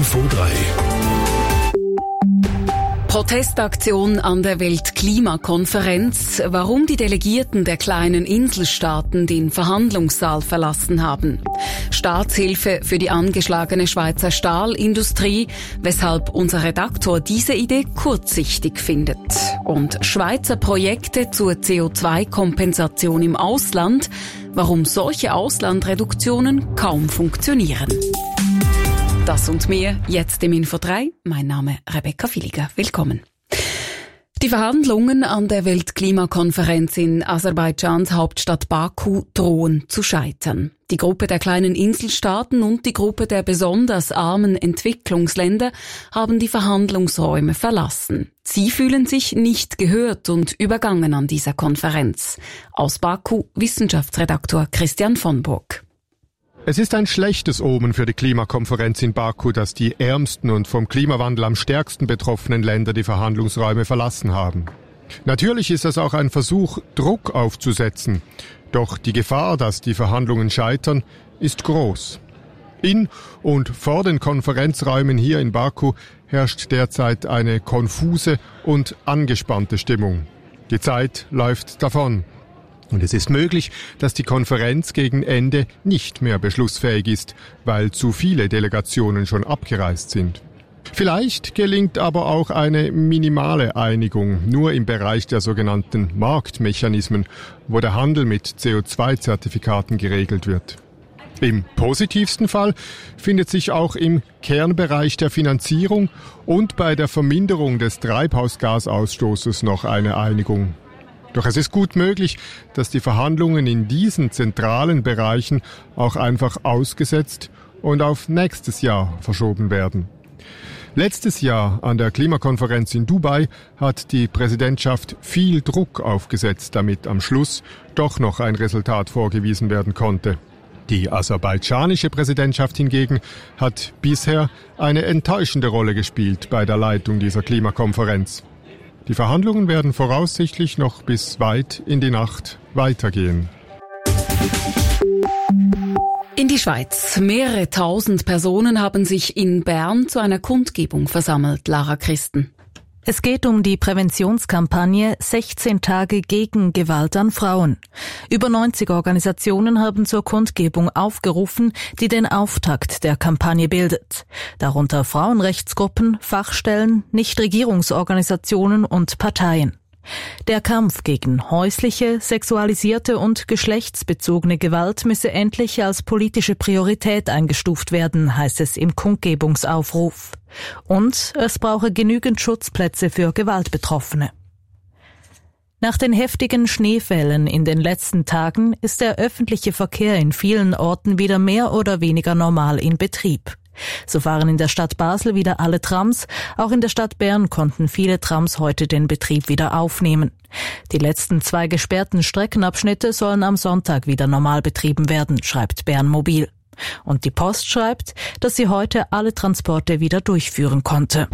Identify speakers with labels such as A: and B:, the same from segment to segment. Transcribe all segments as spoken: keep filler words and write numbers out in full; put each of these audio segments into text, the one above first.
A: Info drei.
B: Protestaktion an der Weltklimakonferenz, warum die Delegierten der kleinen Inselstaaten den Verhandlungssaal verlassen haben. Staatshilfe für die angeschlagene Schweizer Stahlindustrie, weshalb unser Redaktor diese Idee kurzsichtig findet. Und Schweizer Projekte zur C O zwei Kompensation im Ausland, warum solche Auslandreduktionen kaum funktionieren. Das und mehr jetzt im Info drei. Mein Name Rebecca Villiger. Willkommen. Die Verhandlungen an der Weltklimakonferenz in Aserbaidschans Hauptstadt Baku drohen zu scheitern. Die Gruppe der kleinen Inselstaaten und die Gruppe der besonders armen Entwicklungsländer haben die Verhandlungsräume verlassen. Sie fühlen sich nicht gehört und übergangen an dieser Konferenz. Aus Baku Wissenschaftsredaktor Christian von Burg.
C: Es ist ein schlechtes Omen für die Klimakonferenz in Baku, dass die ärmsten und vom Klimawandel am stärksten betroffenen Länder die Verhandlungsräume verlassen haben. Natürlich ist es auch ein Versuch, Druck aufzusetzen. Doch die Gefahr, dass die Verhandlungen scheitern, ist groß. In und vor den Konferenzräumen hier in Baku herrscht derzeit eine konfuse und angespannte Stimmung. Die Zeit läuft davon. Und es ist möglich, dass die Konferenz gegen Ende nicht mehr beschlussfähig ist, weil zu viele Delegationen schon abgereist sind. Vielleicht gelingt aber auch eine minimale Einigung, nur im Bereich der sogenannten Marktmechanismen, wo der Handel mit C O zwei Zertifikaten geregelt wird. Im positivsten Fall findet sich auch im Kernbereich der Finanzierung und bei der Verminderung des Treibhausgasausstoßes noch eine Einigung. Doch es ist gut möglich, dass die Verhandlungen in diesen zentralen Bereichen auch einfach ausgesetzt und auf nächstes Jahr verschoben werden. Letztes Jahr an der Klimakonferenz in Dubai hat die Präsidentschaft viel Druck aufgesetzt, damit am Schluss doch noch ein Resultat vorgewiesen werden konnte. Die aserbaidschanische Präsidentschaft hingegen hat bisher eine enttäuschende Rolle gespielt bei der Leitung dieser Klimakonferenz. Die Verhandlungen werden voraussichtlich noch bis weit in die Nacht weitergehen.
B: In die Schweiz. Mehrere tausend Personen haben sich in Bern zu einer Kundgebung versammelt. Lara Christen.
D: Es geht um die Präventionskampagne sechzehn Tage gegen Gewalt an Frauen. Über neunzig Organisationen haben zur Kundgebung aufgerufen, die den Auftakt der Kampagne bildet. Darunter Frauenrechtsgruppen, Fachstellen, Nichtregierungsorganisationen und Parteien. Der Kampf gegen häusliche, sexualisierte und geschlechtsbezogene Gewalt müsse endlich als politische Priorität eingestuft werden, heißt es im Kundgebungsaufruf. Und es brauche genügend Schutzplätze für Gewaltbetroffene. Nach den heftigen Schneefällen in den letzten Tagen ist der öffentliche Verkehr in vielen Orten wieder mehr oder weniger normal in Betrieb. So fahren in der Stadt Basel wieder alle Trams, auch in der Stadt Bern konnten viele Trams heute den Betrieb wieder aufnehmen. Die letzten zwei gesperrten Streckenabschnitte sollen am Sonntag wieder normal betrieben werden, schreibt Bern Mobil. Und die Post schreibt, dass sie heute alle Transporte wieder durchführen konnte.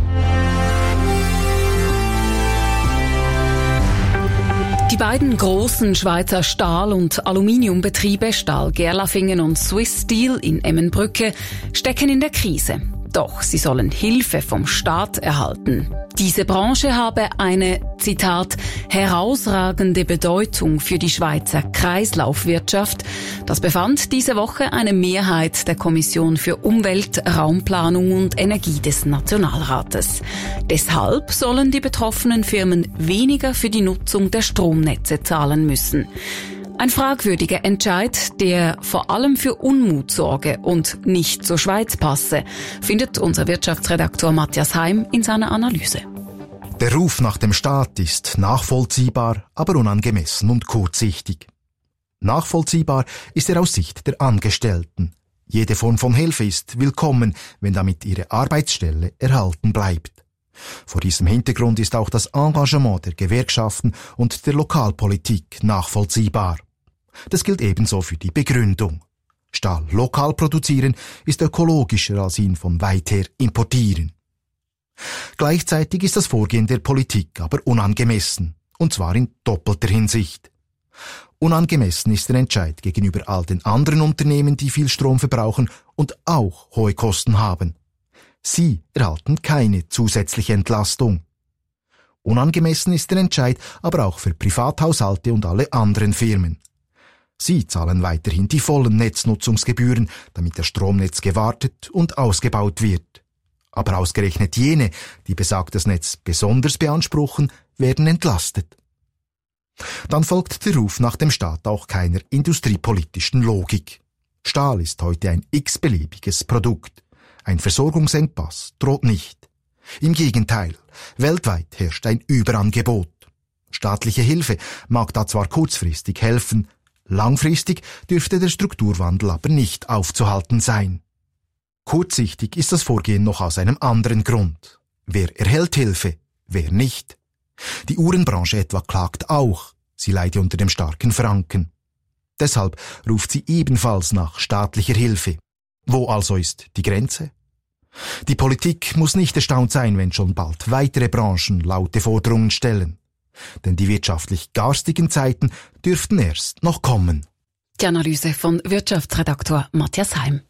B: Die beiden großen Schweizer Stahl- und Aluminiumbetriebe Stahl Gerlafingen und Swiss Steel in Emmenbrücke stecken in der Krise. Doch sie sollen Hilfe vom Staat erhalten. Diese Branche habe eine, Zitat, herausragende Bedeutung für die Schweizer Kreislaufwirtschaft. Das befand diese Woche eine Mehrheit der Kommission für Umwelt, Raumplanung und Energie des Nationalrates. Deshalb sollen die betroffenen Firmen weniger für die Nutzung der Stromnetze zahlen müssen. Ein fragwürdiger Entscheid, der vor allem für Unmut sorge und nicht zur Schweiz passe, findet unser Wirtschaftsredaktor Matthias Heim in seiner Analyse.
E: Der Ruf nach dem Staat ist nachvollziehbar, aber unangemessen und kurzsichtig. Nachvollziehbar ist er aus Sicht der Angestellten. Jede Form von Hilfe ist willkommen, wenn damit ihre Arbeitsstelle erhalten bleibt. Vor diesem Hintergrund ist auch das Engagement der Gewerkschaften und der Lokalpolitik nachvollziehbar. Das gilt ebenso für die Begründung. Stahl lokal produzieren ist ökologischer als ihn von weit her importieren. Gleichzeitig ist das Vorgehen der Politik aber unangemessen, und zwar in doppelter Hinsicht. Unangemessen ist der Entscheid gegenüber all den anderen Unternehmen, die viel Strom verbrauchen und auch hohe Kosten haben. Sie erhalten keine zusätzliche Entlastung. Unangemessen ist der Entscheid aber auch für Privathaushalte und alle anderen Firmen. Sie zahlen weiterhin die vollen Netznutzungsgebühren, damit das Stromnetz gewartet und ausgebaut wird. Aber ausgerechnet jene, die besagtes Netz besonders beanspruchen, werden entlastet. Dann folgt der Ruf nach dem Staat auch keiner industriepolitischen Logik. Stahl ist heute ein x-beliebiges Produkt. Ein Versorgungsengpass droht nicht. Im Gegenteil, weltweit herrscht ein Überangebot. Staatliche Hilfe mag da zwar kurzfristig helfen, langfristig dürfte der Strukturwandel aber nicht aufzuhalten sein. Kurzsichtig ist das Vorgehen noch aus einem anderen Grund. Wer erhält Hilfe, wer nicht? Die Uhrenbranche etwa klagt auch, sie leide unter dem starken Franken. Deshalb ruft sie ebenfalls nach staatlicher Hilfe. Wo also ist die Grenze? Die Politik muss nicht erstaunt sein, wenn schon bald weitere Branchen laute Forderungen stellen. Denn die wirtschaftlich garstigen Zeiten dürften erst noch kommen.
B: Die Analyse von Wirtschaftsredaktor Matthias Heim.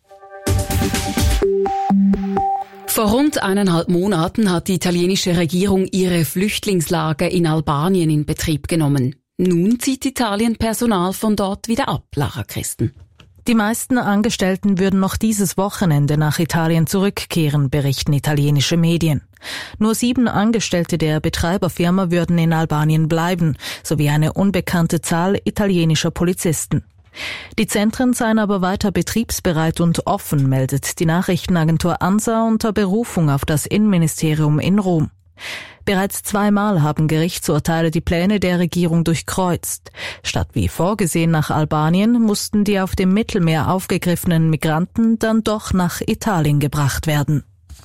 B: Vor rund eineinhalb Monaten hat die italienische Regierung ihre Flüchtlingslager in Albanien in Betrieb genommen. Nun zieht Italien Personal von dort wieder ab, Lara Christen.
D: Die meisten Angestellten würden noch dieses Wochenende nach Italien zurückkehren, berichten italienische Medien. Nur sieben Angestellte der Betreiberfirma würden in Albanien bleiben, sowie eine unbekannte Zahl italienischer Polizisten. Die Zentren seien aber weiter betriebsbereit und offen, meldet die Nachrichtenagentur ANSA unter Berufung auf das Innenministerium in Rom. Bereits zweimal haben Gerichtsurteile die Pläne der Regierung durchkreuzt. Statt wie vorgesehen nach Albanien mussten die auf dem Mittelmeer aufgegriffenen Migranten dann doch nach Italien gebracht werden.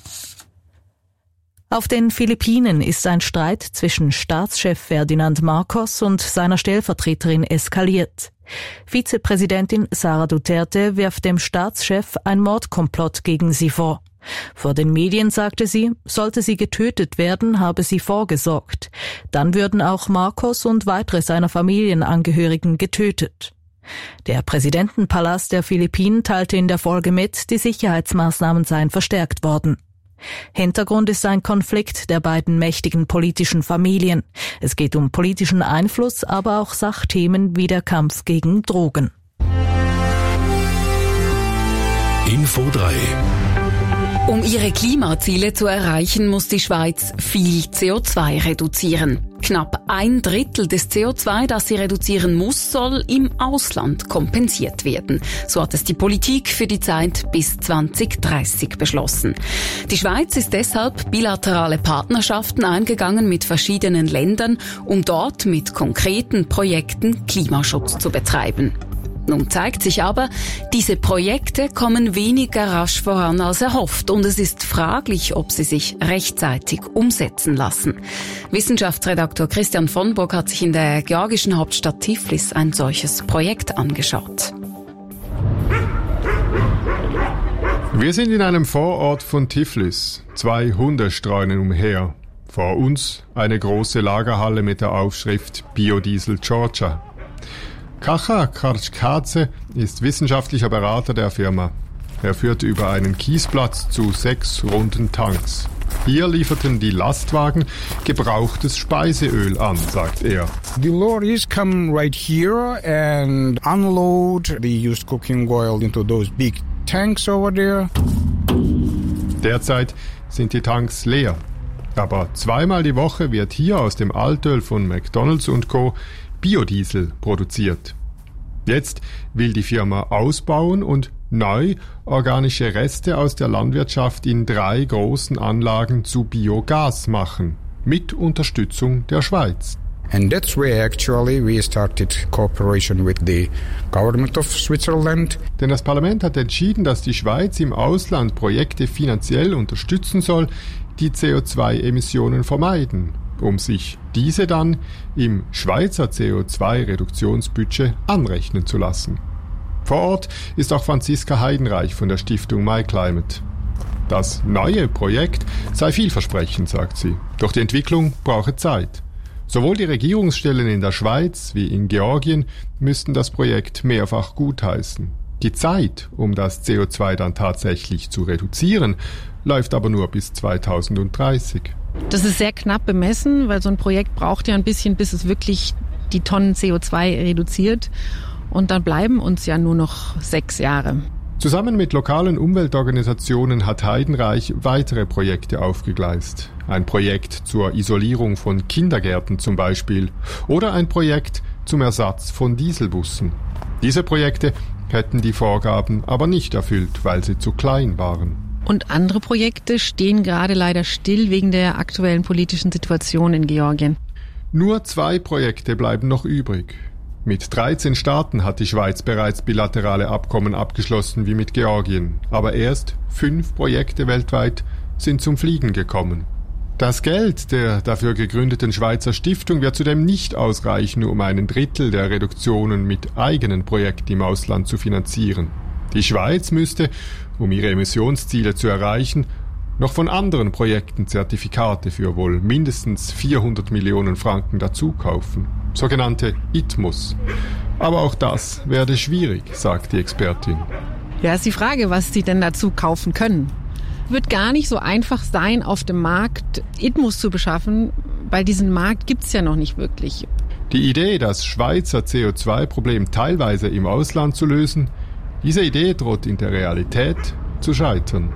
D: Auf den Philippinen ist ein Streit zwischen Staatschef Ferdinand Marcos und seiner Stellvertreterin eskaliert. Vizepräsidentin Sara Duterte wirft dem Staatschef ein Mordkomplott gegen sie vor. Vor den Medien sagte sie, sollte sie getötet werden, habe sie vorgesorgt. Dann würden auch Marcos und weitere seiner Familienangehörigen getötet. Der Präsidentenpalast der Philippinen teilte in der Folge mit, die Sicherheitsmaßnahmen seien verstärkt worden. Hintergrund ist ein Konflikt der beiden mächtigen politischen Familien. Es geht um politischen Einfluss, aber auch Sachthemen wie der Kampf gegen Drogen.
A: Info drei.
B: Um ihre Klimaziele zu erreichen, muss die Schweiz viel C O zwei reduzieren. Knapp ein Drittel des C O zwei, das sie reduzieren muss, soll im Ausland kompensiert werden. So hat es die Politik für die Zeit bis zwanzig dreißig beschlossen. Die Schweiz ist deshalb bilaterale Partnerschaften eingegangen mit verschiedenen Ländern, um dort mit konkreten Projekten Klimaschutz zu betreiben. Nun zeigt sich aber, diese Projekte kommen weniger rasch voran als erhofft und es ist fraglich, ob sie sich rechtzeitig umsetzen lassen. Wissenschaftsredaktor Christian von Burg hat sich in der georgischen Hauptstadt Tiflis ein solches Projekt angeschaut.
C: Wir sind in einem Vorort von Tiflis. Zwei Hunde streunen umher. Vor uns eine große Lagerhalle mit der Aufschrift Biodiesel Georgia. Kacha Karchkadze ist wissenschaftlicher Berater der Firma. Er führt über einen Kiesplatz zu sechs runden Tanks. Hier lieferten die Lastwagen gebrauchtes Speiseöl an, sagt er.
F: The lorries come right here and unload the used cooking oil into those big tanks over there.
C: Derzeit sind die Tanks leer. Aber zweimal die Woche wird hier aus dem Altöl von McDonald's und Co. Biodiesel produziert. Jetzt will die Firma ausbauen und neu organische Reste aus der Landwirtschaft in drei großen Anlagen zu Biogas machen, mit Unterstützung der Schweiz.
F: And that's where actually we started cooperation with the government of Switzerland.
C: Denn das Parlament hat entschieden, dass die Schweiz im Ausland Projekte finanziell unterstützen soll, die C O zwei Emissionen vermeiden, um sich diese dann im Schweizer C O zwei Reduktionsbudget anrechnen zu lassen. Vor Ort ist auch Franziska Heidenreich von der Stiftung MyClimate. Das neue Projekt sei vielversprechend, sagt sie. Doch die Entwicklung brauche Zeit. Sowohl die Regierungsstellen in der Schweiz wie in Georgien müssten das Projekt mehrfach gutheißen. Die Zeit, um das C O zwei dann tatsächlich zu reduzieren, läuft aber nur bis zweitausenddreißig.
G: Das ist sehr knapp bemessen, weil so ein Projekt braucht ja ein bisschen, bis es wirklich die Tonnen C O zwei reduziert. Und dann bleiben uns ja nur noch sechs Jahre.
C: Zusammen mit lokalen Umweltorganisationen hat Heidenreich weitere Projekte aufgegleist. Ein Projekt zur Isolierung von Kindergärten zum Beispiel oder ein Projekt zum Ersatz von Dieselbussen. Diese Projekte hätten die Vorgaben aber nicht erfüllt, weil sie zu klein waren.
G: Und andere Projekte stehen gerade leider still wegen der aktuellen politischen Situation in Georgien.
C: Nur zwei Projekte bleiben noch übrig. Mit dreizehn Staaten hat die Schweiz bereits bilaterale Abkommen abgeschlossen wie mit Georgien. Aber erst fünf Projekte weltweit sind zum Fliegen gekommen. Das Geld der dafür gegründeten Schweizer Stiftung wird zudem nicht ausreichen, um einen Drittel der Reduktionen mit eigenen Projekten im Ausland zu finanzieren. Die Schweiz müsste, um ihre Emissionsziele zu erreichen, noch von anderen Projekten Zertifikate für wohl mindestens vierhundert Millionen Franken dazu kaufen. Sogenannte I T M Us. Aber auch das werde schwierig, sagt die Expertin.
G: Ja, ist die Frage, was sie denn dazu kaufen können. Wird gar nicht so einfach sein, auf dem Markt I T M Us zu beschaffen, weil diesen Markt gibt's ja noch nicht wirklich.
C: Die Idee, das Schweizer C O zwei Problem teilweise im Ausland zu lösen, diese Idee droht in der Realität zu scheitern.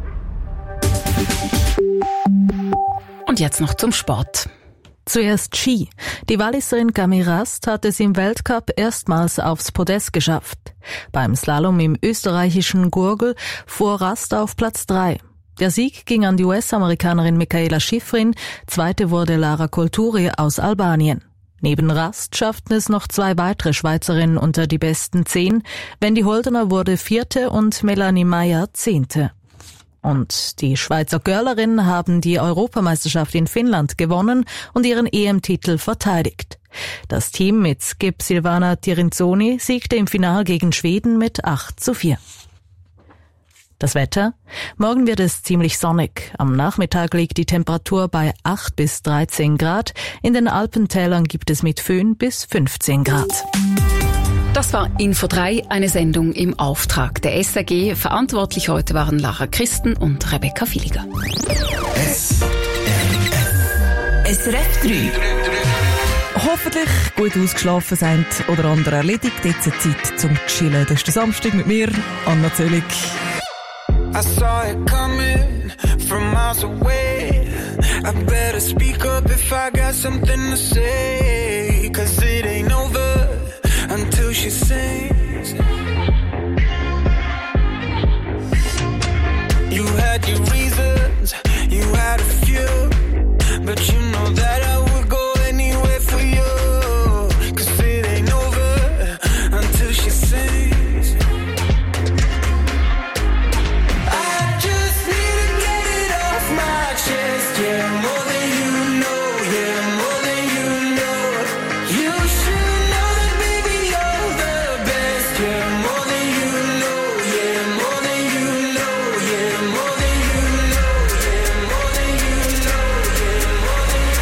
B: Und jetzt noch zum Sport.
D: Zuerst Ski. Die Walliserin Camille Rast hat es im Weltcup erstmals aufs Podest geschafft. Beim Slalom im österreichischen Gurgel fuhr Rast auf Platz drei. Der Sieg ging an die U S-Amerikanerin Michaela Schifrin, zweite wurde Lara Colturi aus Albanien. Neben Rast schafften es noch zwei weitere Schweizerinnen unter die besten zehn. Wendy Holdener wurde vierte und Melanie Meyer zehnte. Und die Schweizer Curlerinnen haben die Europameisterschaft in Finnland gewonnen und ihren E M-Titel verteidigt. Das Team mit Skip Silvana Tirinzoni siegte im Finale gegen Schweden mit acht zu vier. Das Wetter? Morgen wird es ziemlich sonnig. Am Nachmittag liegt die Temperatur bei acht bis dreizehn Grad. In den Alpentälern gibt es mit Föhn bis fünfzehn Grad.
B: Das war Info drei, eine Sendung im Auftrag der S R G. Verantwortlich heute waren Lara Christen und Rebecca Filiger.
A: S R F
H: S R F drei.
I: Hoffentlich gut ausgeschlafen sind oder andere erledigt. Jetzt eine Zeit zum Chillen. Das ist der Samstag mit mir, Anna Zöllig.
J: I saw it coming from miles away. I better speak up if I got something to say. Cause it ain't over until she sings. You had your reasons, you had a few, but you know that I would go anywhere for you. Cause it ain't over until she sings. I just need to get it off my chest, yeah, more than you know, yeah, more than you know. You should know that baby you're the best, yeah, more than you know, yeah, more than you know, yeah, more than you know, yeah, more than you know, yeah, more than you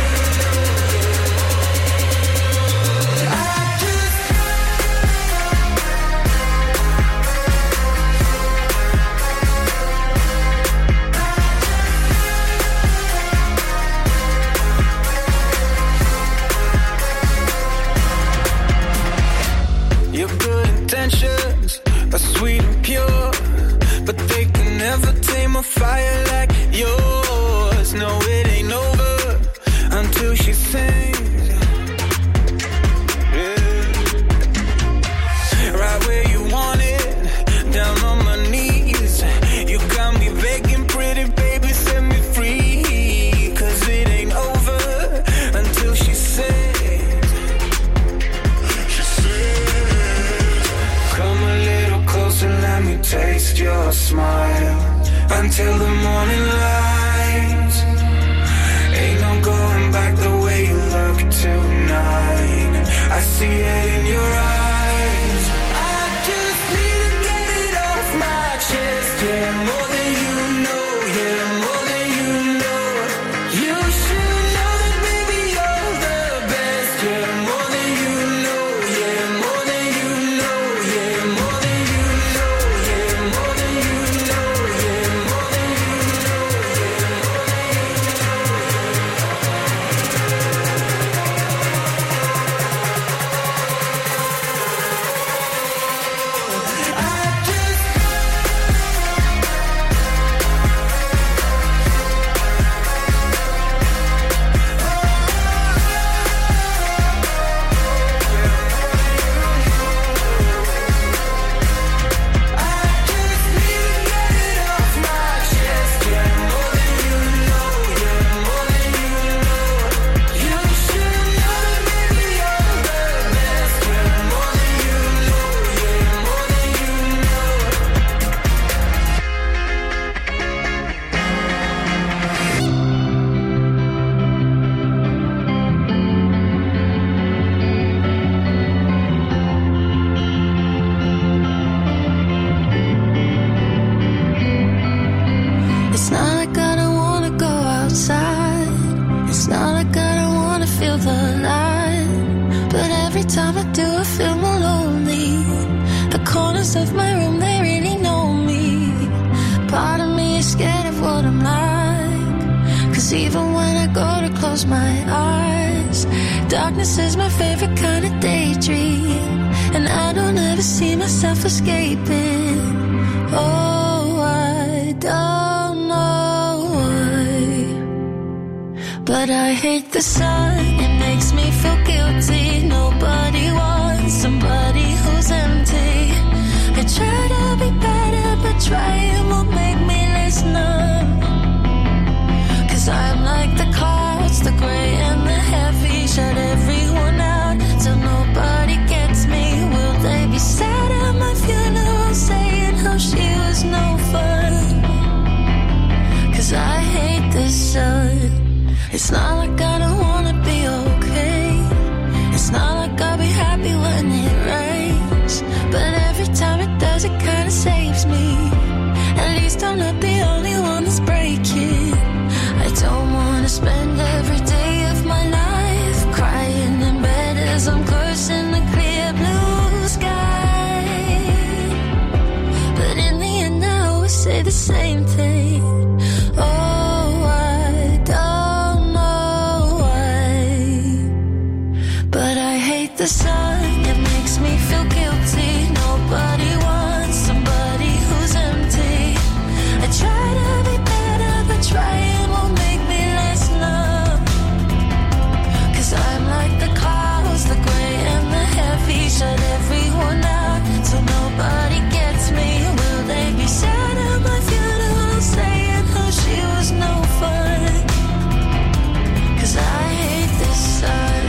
J: know, yeah. I just Your good intentions are sweet and pure, but they can never tame a fire like yours. No, it ain't over until she sings. Yeah. Right where you want it, down on my knees. You got me begging, pretty baby, set me free. Cause it ain't over until she sings. Come a little closer, let me taste your smile. Until the morning light. Ain't no going back the way you look tonight. I see it in your eyes. I just need to get it off my chest, yeah, more than you know, yeah, more than you know. You should know that baby you're the best, yeah, more than you know, yeah, more than you know, yeah, more than you know.
H: scared of what I'm like. Cause even when I go to close my eyes, darkness is my favorite kind of daydream. And I don't ever see myself escaping. Oh, I don't know why, but I hate the sun. It makes me feel guilty. Nobody wants somebody who's empty. I try to be better, but trying won't make me less numb. Cause I'm like the clouds, the grey and the heavy. Shut everyone out till nobody gets me. Will they be sad at my funeral, saying how she was no fun? Cause I hate the sun. It's not like I don't wanna be okay. It's not like I'll be happy when it rains. But every time it does, it kinda saves me. At least I'm not the only one that's breaking. I don't wanna spend every day of my life crying in bed as I'm cursing the clear blue sky. But in the end I always say the same thing. Oh, I don't know why, but I hate the sun. It makes me feel guilty. Nobody wants somebody who's empty. I try to be better, but trying won't make me less numb. Cause I'm like the clouds, the grey and the heavy. Shut everyone out till nobody gets me. Will they be sad at my funeral, saying how she was no fun? Cause I hate this sun.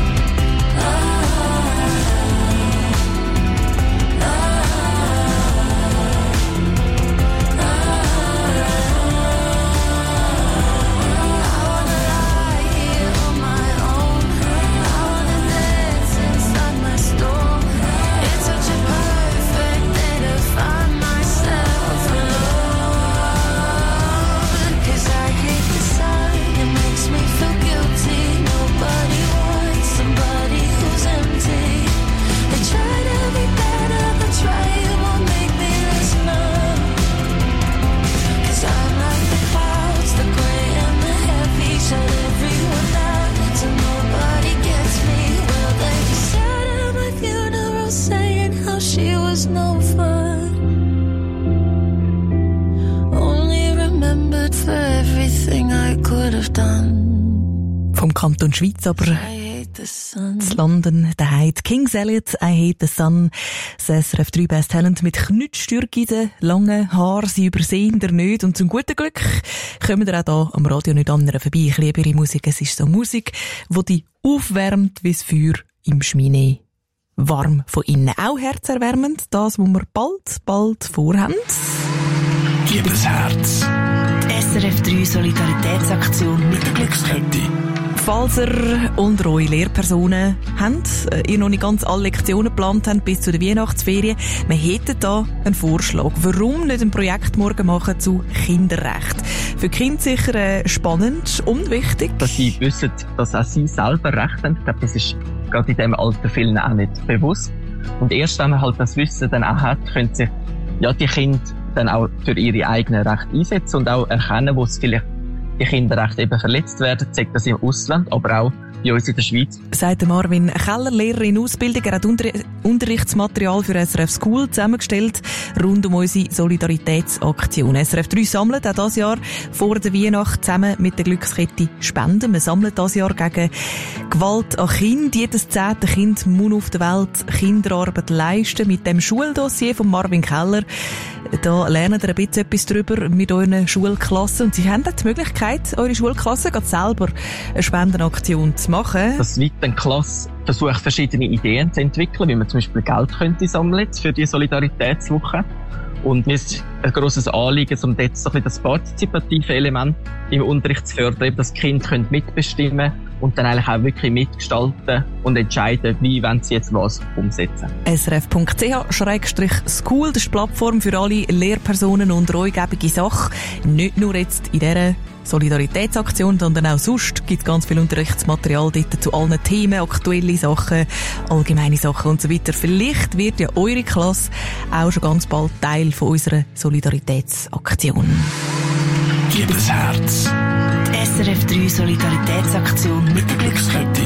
H: No fun. Only remembered for everything I could have done.
I: Vom Kanton Schweiz, aber zu London, der Heid Kings Elliot, I Hate the Sun. Das S R F drei Best Talent mit knutschstürkigen, langen Haaren, sie übersehen der nicht. Und zum guten Glück kommen wir auch hier am Radio nicht anderen vorbei. Ich liebe ihre Musik. Es ist so Musik, die dich aufwärmt wie das Feuer im Schminee. Warm von innen. Auch herzerwärmend. Das, was wir bald, bald vorhaben.
A: Gib ein Herz.
K: Die S R F drei Solidaritätsaktion mit der Glückskette.
I: Falls ihr unter euch Lehrpersonen habt, ihr noch nicht ganz alle Lektionen geplant habt bis zu der Weihnachtsferien, wir hätten da einen Vorschlag. Warum nicht ein Projekt morgen machen zu Kinderrecht? Für Kinder sicher äh, spannend und wichtig.
L: Dass sie wissen, dass auch sie selber Recht haben. Ich glaube, das ist gerade in diesem Alter vielen auch nicht bewusst. Und erst wenn man halt das Wissen dann auch hat, können sich ja, die Kinder dann auch für ihre eigenen Rechte einsetzen und auch erkennen, wo es vielleicht die Kinderrechte eben verletzt werden, sagt das im Ausland, aber auch bei uns in der Schweiz.
I: Sagt Marvin Keller, Lehrer in Ausbildung. Er hat Unter- Unterrichtsmaterial für S R F School zusammengestellt, rund um unsere Solidaritätsaktion. S R F drei sammelt auch dieses Jahr vor der Weihnacht zusammen mit der Glückskette Spenden. Wir sammeln dieses Jahr gegen Gewalt an Kindern. Jedes zehnte Kind muss auf der Welt Kinderarbeit leisten. Mit dem Schuldossier von Marvin Keller, da lernen ihr ein bisschen etwas darüber mit euren Schulklassen. Und Sie haben auch die Möglichkeit, eure Schulklasse gerade selber eine Spendenaktion zu machen.
L: Dass eine Klasse versucht, verschiedene Ideen zu entwickeln, wie man zum Beispiel Geld könnte sammeln für die Solidaritätswoche. Und mir ist ein grosses Anliegen, um jetzt so ein bisschen das partizipative Element im Unterricht zu fördern, dass die Kinder mitbestimmen können und dann eigentlich auch wirklich mitgestalten und entscheiden, wie wollen sie jetzt was umsetzen.
I: S R F Punkt C H Schrägstrich School, das ist die Plattform für alle Lehrpersonen und treugebige Sache. Nicht nur jetzt in dieser Solidaritätsaktion, sondern auch sonst gibt es ganz viel Unterrichtsmaterial dort zu allen Themen, aktuelle Sachen, allgemeine Sachen und so weiter. Vielleicht wird ja eure Klasse auch schon ganz bald Teil von unserer Solidaritätsaktion.
A: Gib ein Herz.
K: Die S R F drei Solidaritätsaktion mit der Glückskette.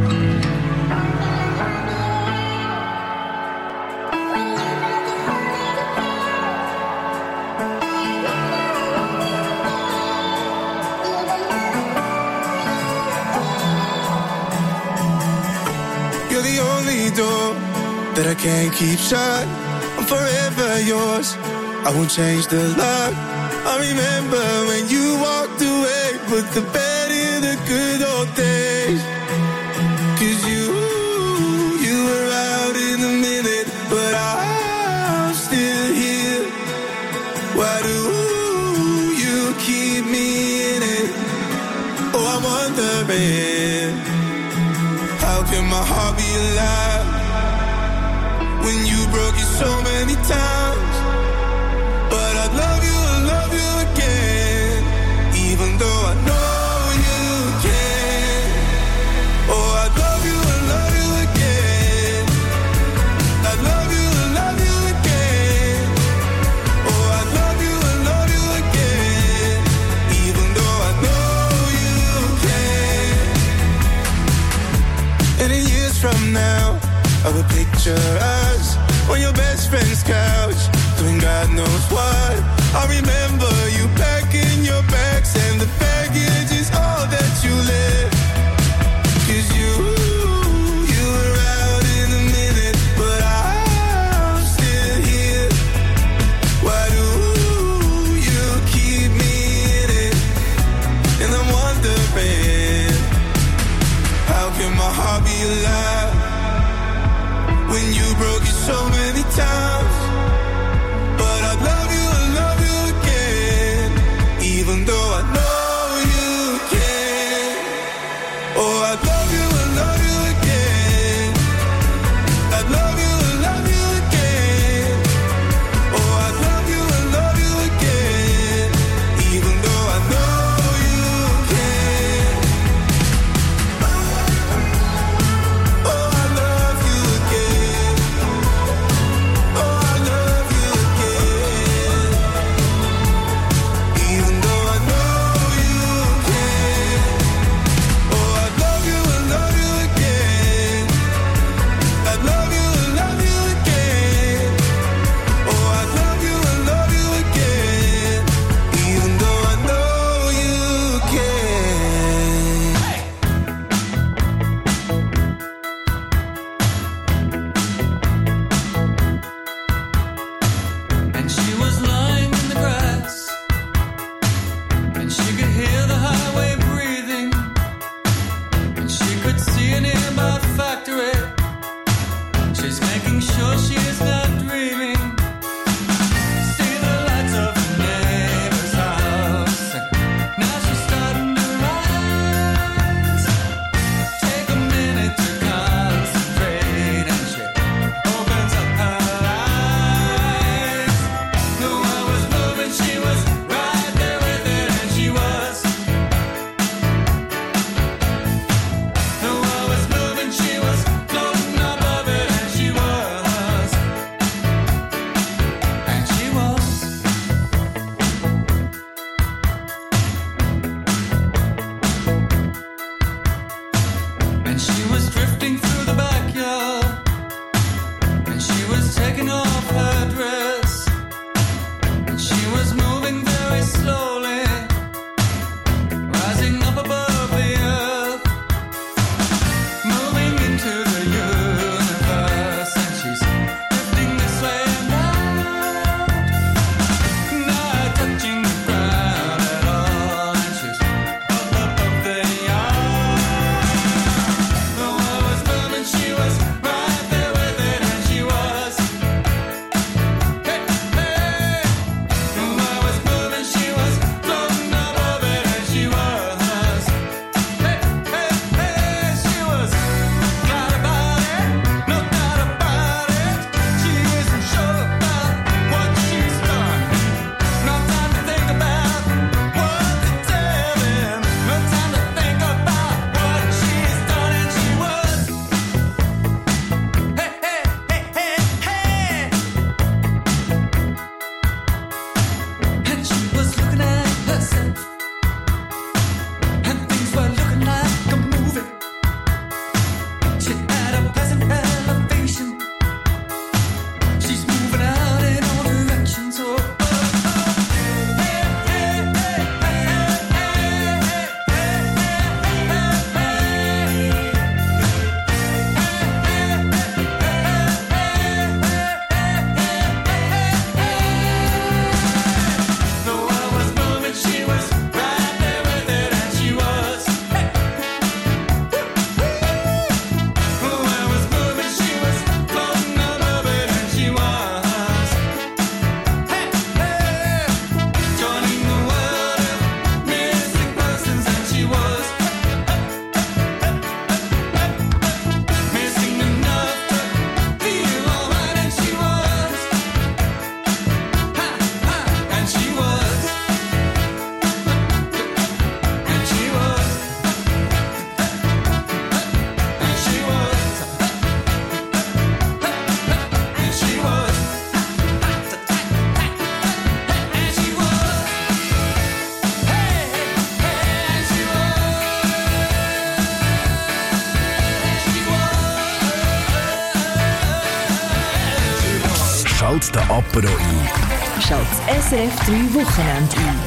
M: You're the only door that I can't keep shut. I'm forever yours. I won't change the lock. I remember when you walked away, put the bed in the good old days. Cause you, you were out in a minute, but I'm still here. Why do you keep me in it? Oh, I'm wondering, how can my heart be alive when you broke it so many times? But I'd love you, I'd love you again, even though I know you can. Oh, I'd love you, I'd love you again. I'd love you, I'd love you again. Oh, I'd love you, I'd love you again, even though I know you can. And in years from now, I will picture us on your best friend's couch, doing God knows what. I remember you packing your bags, and the baggage is all that you left. Cause you, you were out in a minute, but I'm still here. Why do you keep me in it? And I'm wondering, how can my heart be alive when you broke
A: schalt den Apero ein.
K: Schalt das S R F drei Wochenende ein.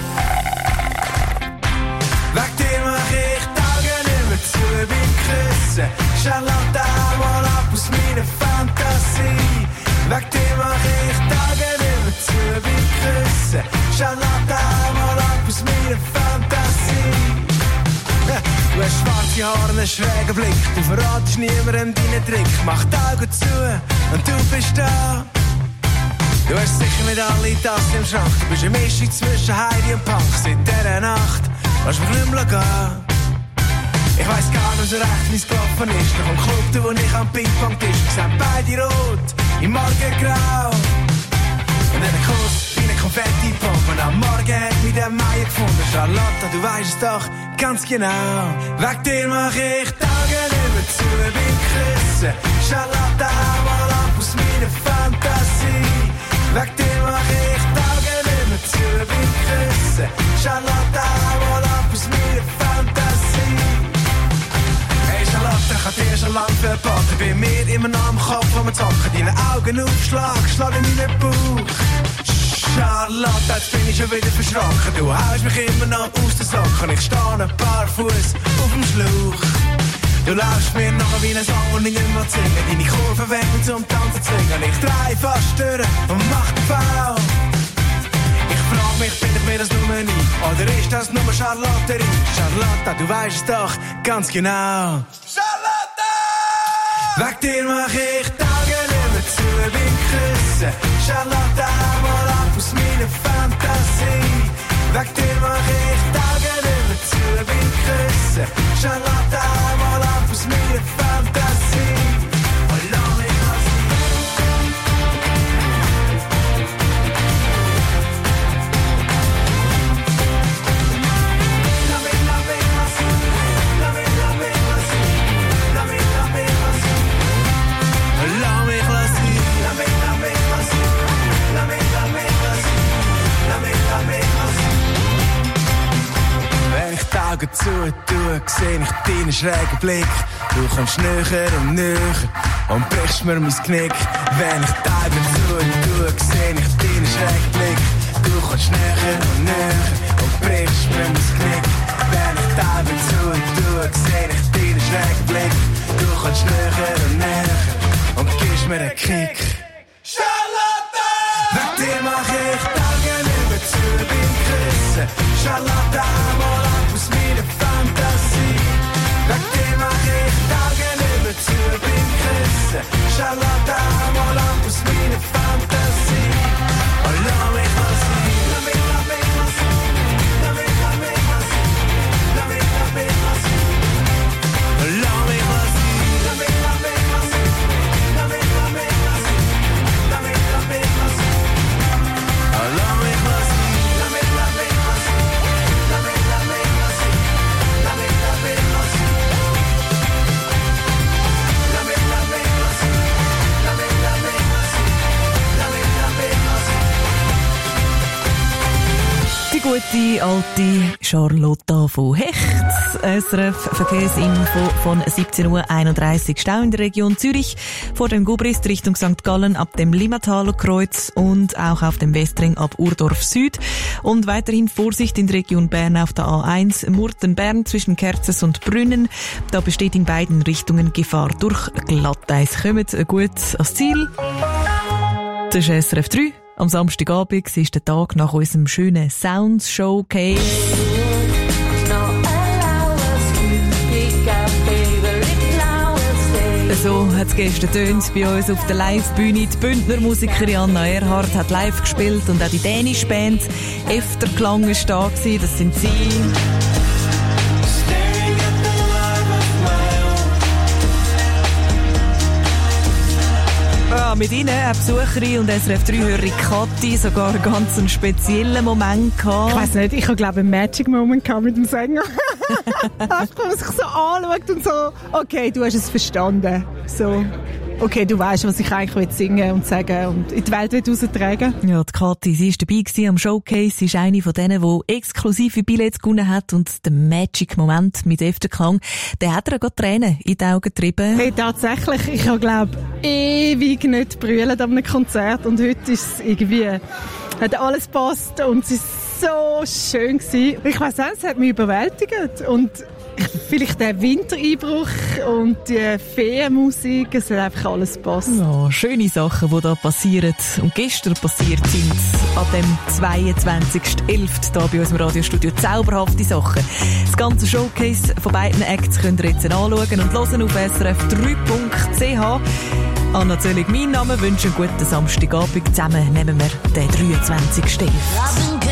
J: Weg dir mach ich Tage nicht mehr zu beim Küssen. Charlotte, mal ab aus meiner Fantasie. Weg dir mach ich Tage nicht mehr zu beim Küssen. Charlotte, mal ab aus meiner Fantasie. Du hast schwarze Haare, einen schrägen Blick. Du verratest niemandem deinen Trick. Mach die Augen zu und du bist da. Du hast sicher nicht alle Tassen im Schrank. Du bist eine Mischung zwischen Heidi und Punk. Seit dieser Nacht lass mich nicht mehr gehen. Ich weiss gar nicht so recht, wie's gelaufen ist. Doch am Club, da wo ich am Ping-Pong-Tisch. Wir sind beide rot, im Morgengrau. Und einen Kuss wie eine Konfetti-Pump. Und am Morgen hat mich der Meier gefunden. Charlotte, du weisst es doch ganz genau. Weg dir mach ich Tage nicht mehr zu beim Küssen. Charlotte, mal ab aus meiner Fantasie. Weg dir mach ich Tage nicht mehr zu beim Küssen. Charlotte, mal ab aus meiner Fantasie. Hey Charlotte, ich hab dir schon lang verboten. Bei mir immer noch am Kopf, wo wir zocken. Deine Augen aufschlag, schlag in meinen Bauch. Charlotte, jetzt bin ich schon wieder verschrocken. Du haust mich immer noch aus den Socken. Ich stehe ein paar Fuß auf dem Schlauch. Du laufst mir nachher wie ein Song und ich nicht mehr singen. Deine Kurven werden zum Tanzen zwingen. Ich dreh fast durch und mach den Foul. Ich frag mich, bin ich mir das nur nie? Oder ist das nur Charlotterie? Charlotte, du weisst es doch ganz genau. Charlotte! Weg dir mach ich Tage nicht mehr zu beim Küssen. Charlotte, mal ab aus meiner Fantasie. Weg dir mach ich Tage nicht mehr zu beim Küssen. Charlotte, mal ab aus meiner Fantasie. Und lass mich was Augen zu tue, seh ich deinen schrägen Blick. Du kommst näher und näher und brichst mir mein Knick. Wenn ich die Augen zu tue, seh ich deinen schrägen Blick. Du kommst näher und näher und brichst mir mein Knick. Wenn ich die Augen zu tue, seh ich deinen schrägen Blick. Du kommst näher und näher und gibst mir einen Kick. Charlotte! Weg dir mach ich Tage nicht mehr zu beim Küssen. Charlotte, mal ab aus meiner Fantasie. Weg dir mach ich Tage nicht mehr zu beim Küssen. Charlotte, mal ab aus meiner Fantasie. Und lass mich was sein. Lass mich, lass mich was sein. Lass mich, lass mich was sein. Lass mich, lass mich was sein. Und lass mich was sein. Lass mich, lass mich was sein. Lass mich, lass mich was sein. Lass mich, lass mich was sein. Und lass mich was sein. Lass mich, lass mich was sein. Lass mich, lass mich was sein. Lass mich, lass mich was sein. Lass mich, lass mich was sein. Lass mich, lass mich was sein. Lass mich, lass mich was sein.
I: Die gute alte Charlotte von Hecht. S R F Verkehrsinfo von siebzehn Uhr einunddreißig. Stau in der Region Zürich vor dem Gubrist Richtung Sankt Gallen ab dem Limmataler Kreuz und auch auf dem Westring ab Urdorf Süd. Und weiterhin Vorsicht in der Region Bern auf der A eins Murten-Bern zwischen Kerzers und Brünnen. Da besteht in beiden Richtungen Gefahr durch Glatteis. Kommt gut ans Ziel. Das ist S R F drei. Am Samstagabend ist der Tag nach unserem schönen Sounds Showcase. So hat es gestern tönt bei uns auf der Live-Bühne. Die Bündner Musikerin Anna Erhardt hat live gespielt und auch die dänische Band Efterklang war da gewesen. Das sind sie. Ja, mit ihnen hat Besucherin und S R F drei-Hörerin Kathi sogar einen ganz speziellen Moment gehabt.
N: Ich weiss nicht, ich habe glaube einen Magic Moment gehabt mit dem Sänger. Wenn man sich so anschaut und so, okay, du hast es verstanden. So, okay, du weißt, was ich eigentlich singen und sagen und in die Welt raustragen.
I: Ja, die Kathi, sie ist dabei gewesen am Showcase. Sie ist eine von denen, die exklusive Billets gewonnen hat und der Magic-Moment mit Efterklang, der hat ihr gerade Tränen in die Augen getrieben.
N: Hey, tatsächlich, ich habe, glaube ewig nicht brüllt an einem Konzert und heute ist es irgendwie, hat alles gepasst und es ist so schön gewesen. Ich weiss auch, es hat mich überwältigt und vielleicht der Wintereinbruch und die Feenmusik, es hat einfach alles gepasst.
I: Ja, schöne Sachen, die da passieren und gestern passiert sind an dem zweiundzwanzigsten elften hier bei uns im Radiostudio. Zauberhafte Sachen. Das ganze Showcase von beiden Acts könnt ihr jetzt anschauen und hören auf S R F drei Punkt c h. Anna Zöllig, mein Name, wünsche einen guten Samstagabend. Zusammen nehmen wir den dreiundzwanzigsten elften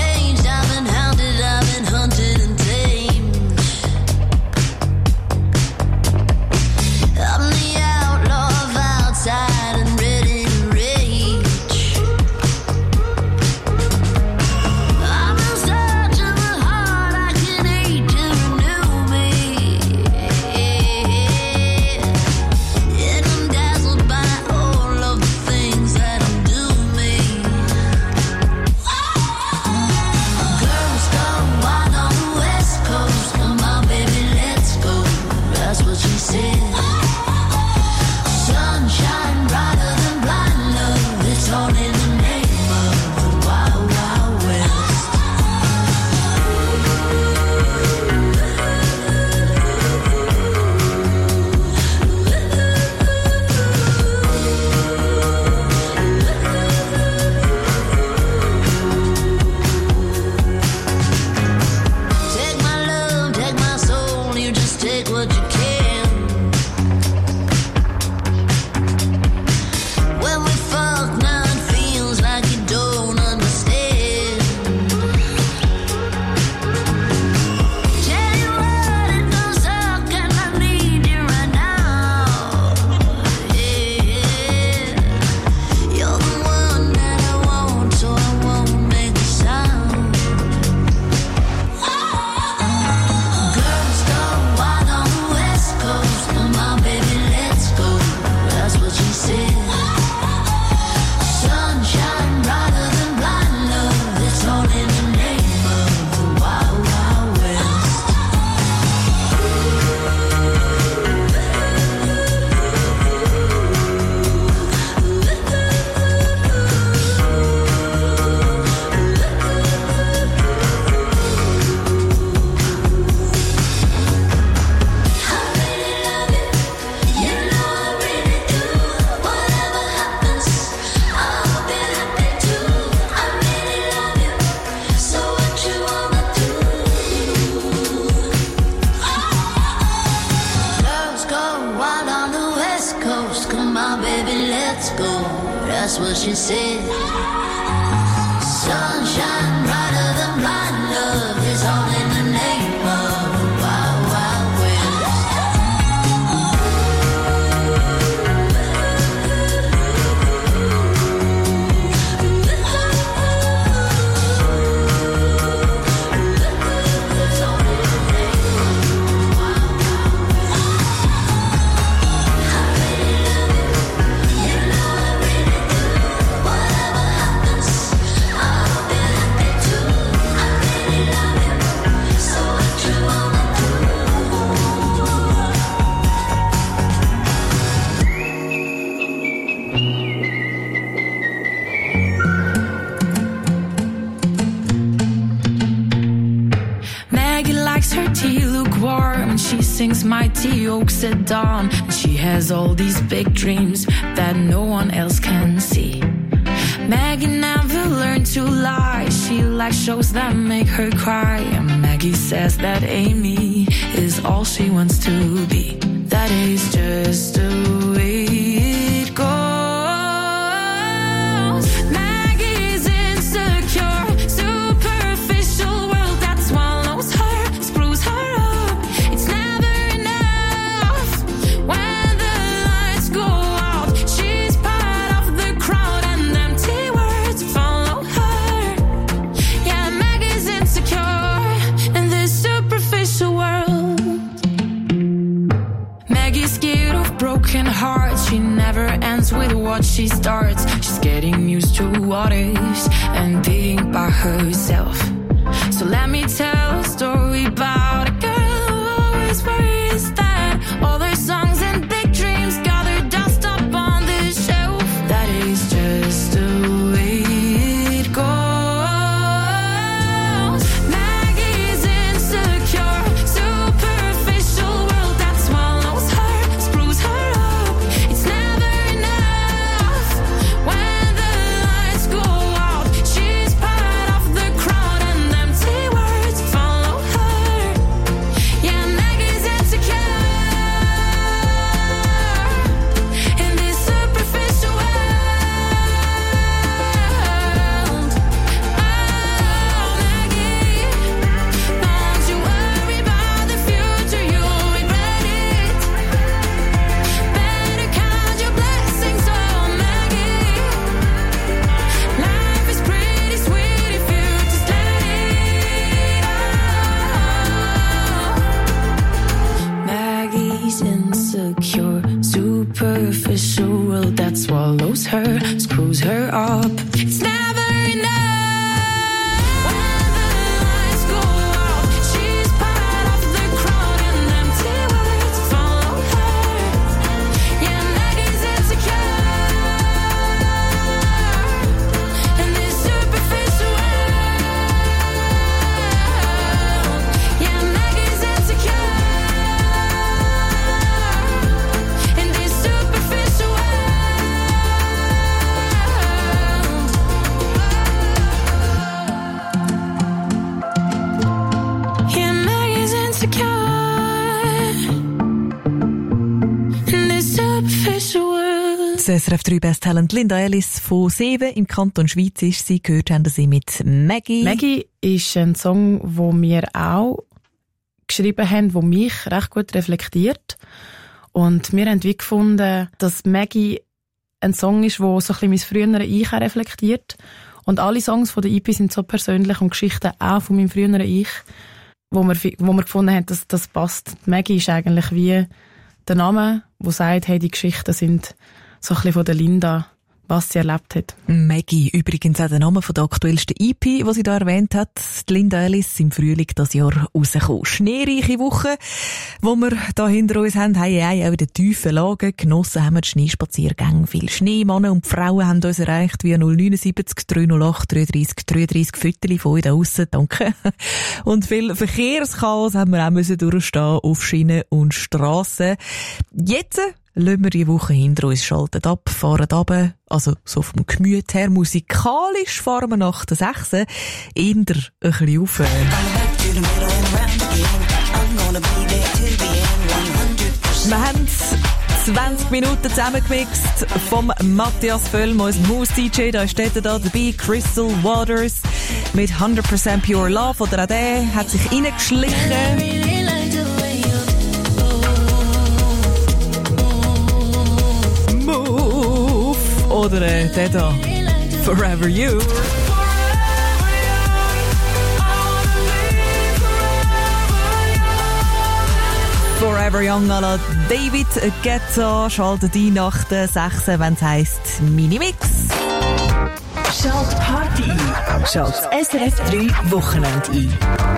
H: That's what she said. Sunshine brighter than blind love is all in the name of the Wild Wild
O: She sings Mighty Oaks at dawn, and she has all these big dreams that no one else can see. Maggie never learned to lie. She likes shows that make her cry. And Maggie says that Amy is all she wants to be. That is just the way it goes. Maggie's insecure, superficial world that swallows her, screws her up. It's never enough when the lights go out. She's part of the crowd and empty words follow her. Yeah, Maggie's insecure in this superficial world. Maggie's scared of broken
I: Das S R F drei Best Talent Linda Ellis von Seven im Kanton Schweiz ist sie. Gehört haben sie mit Maggie.
P: Maggie ist ein Song, den wir auch geschrieben haben, der mich recht gut reflektiert. Und wir haben wie gefunden, dass Maggie ein Song ist, der so ein bisschen mein früheres Ich reflektiert. Und alle Songs von der E P sind so persönlich und Geschichten auch von meinem früheren Ich, wo wir, wo wir gefunden haben, dass das passt. Maggie ist eigentlich wie der Name, der sagt, hey, die Geschichten sind so ein bisschen von der Linda, was sie erlebt hat.
I: Maggie, übrigens auch der Name von der aktuellsten E P, die sie da erwähnt hat. Die Linda Ellis im Frühling das Jahr rausgekommen. Schneereiche Woche, wo wir da hinter uns haben, haben auch in den tiefen Lagen genossen, haben wir die Schneespaziergänge. Viele Schneemänner und Frauen haben uns erreicht via null neun sieben drei null acht dreiunddreißig dreiunddreißig Fötterchen von euch da aussen. Danke. Und viel Verkehrschaos haben wir auch müssen durchstehen auf Schienen und Strassen. Jetzt lassen wir die Woche hinter uns, schalten ab, fahren runter, also so vom Gemüt her. Musikalisch fahren wir nach der sechs eher ein bisschen rauf. Wir haben zwanzig Minuten zusammengemixt vom Matthias Völlm, unser Moose-D J, da steht er da dabei, Crystal Waters mit hundert Prozent Pure Love, oder auch der hat sich reingeschlichen. Oder äh, der da, Forever You. Forever Young à la David Guetta. Schaltet ein nach der sechs, wenn es heisst Minimix.
K: Schalt Party ein. Schalt S R F drei Wochenende ein.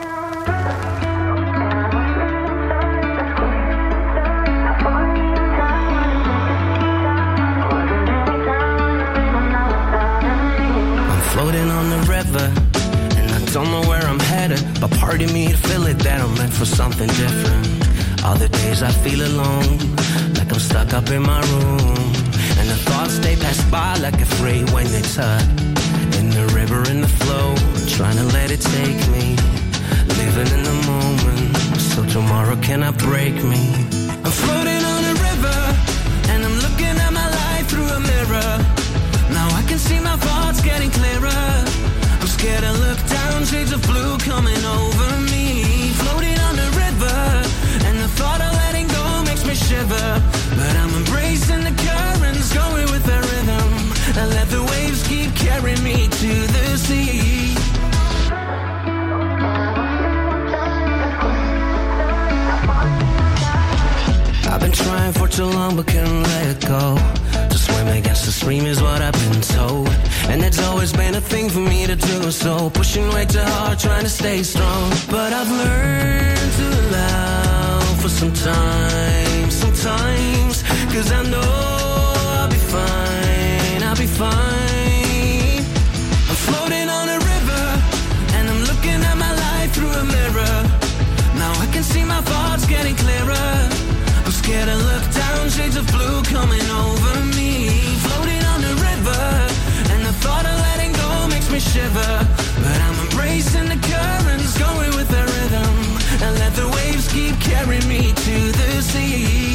Q: Floating on the river, and I don't know where I'm headed, but part of me feel it that I'm meant for something different. Other days I feel alone, like I'm stuck up in my room, and the thoughts they pass by like a freight when they tug in the river, in the flow, trying to let it take me, living in the moment, so tomorrow cannot break me. I'm floating on the river, and I'm looking at my life through a mirror. Now I can see my thoughts getting clearer. I'm scared to look down, shades of blue coming over me. Floating on the river, and the thought of letting go makes me shiver. But I'm embracing the currents, going with the rhythm. I let the waves keep carrying me to the sea. I've been trying for too long but couldn't let it go. To swim against the stream is what I've been told, and it's always been a thing for me to do, so pushing way too hard, trying to stay strong. But I've learned to allow for some time, sometimes, cause I know I'll be fine, I'll be fine. I'm floating on a river, and I'm looking at my life through a mirror. Now I can see my thoughts getting clearer. I'm scared to look down, shades of blue coming over me. Floating on the river, and the thought of letting go makes me shiver. But I'm embracing the currents, going with the rhythm, and let the waves keep carrying me to the sea.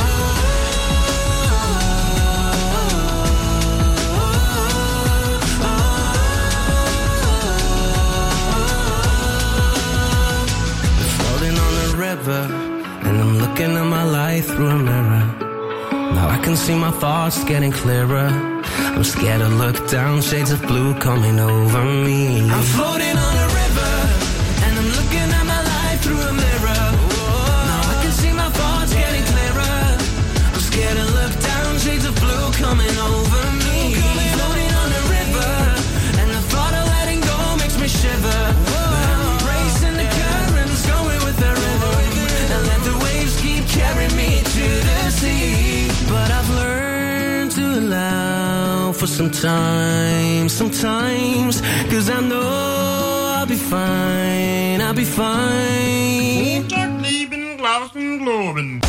Q: Floating on the river, and I'm looking at my life through a mirror. Now I can see my thoughts getting clearer. I'm scared to look down, shades of blue coming over me. I'm floating on a river, and I'm looking at my life through a mirror. Now I can see my thoughts getting clearer. I'm scared to look down, shades of blue coming over me. Floating on a river, and the thought of letting go makes me shiver. But I'm embracing the currents, going with the rhythm, and let the waves keep carrying me to the sea. But I've learned to allow for some time, sometimes, cause I know I'll be fine, I'll be fine.
R: Lieben, glauben, globen.